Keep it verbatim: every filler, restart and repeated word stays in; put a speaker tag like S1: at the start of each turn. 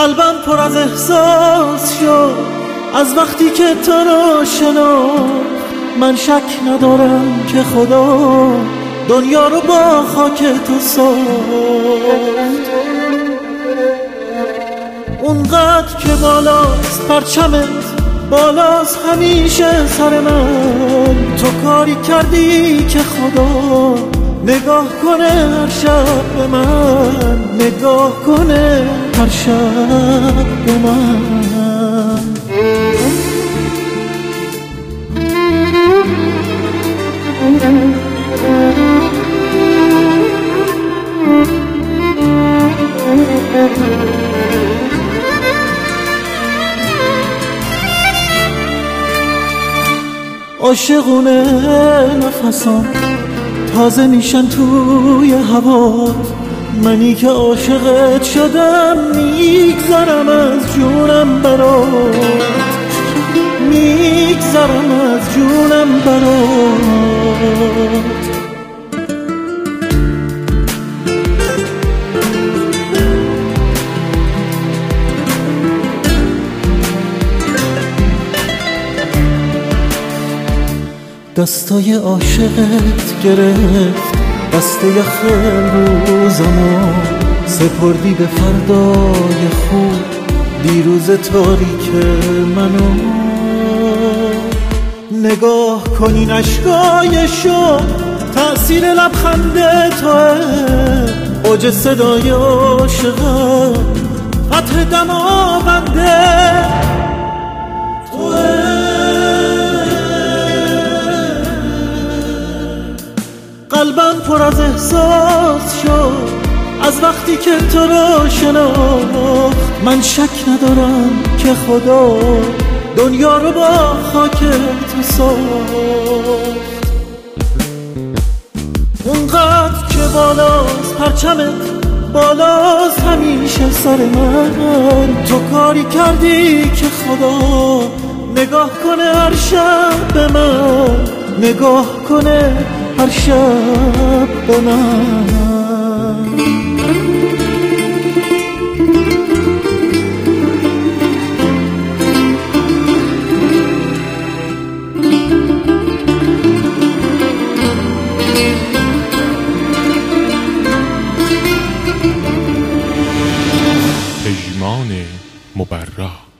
S1: قلبم پر از احساس شد از وقتی که تو رو شناخت. من شک ندارم که خدا دنیا رو با خاک تو ساخت. اونقدر که بالاست پرچمت، بالاست همیشه سر من. تو کاری کردی که خدا نگاه کنه هر شب به من، نگاه کنه هر شب به من. عاشقونه نفسام تازه میشن توی هوات. منی که عاشقت شدم میگذرم از جونم برات، میگذرم از جونم برات. دستای عاشقت گرفت دست یخ روزمو، سپردی به فردای خوب دیروز تاریک منو. نگاه کنین اشکای شو تأثیر لبخند توه، اوج صدای عاشقم قطع دماونده توه. قلبم پر از احساس شد از وقتی که تو رو شناخت. من شک ندارم که خدا دنیا رو با خاک تو ساخت. اونقدر که بالاست پرچمت، بالاست همیشه سر من. تو کاری کردی که خدا نگاه کنه هر شب به من، نگاه کنه هر شب به من.
S2: پژمان مبرا.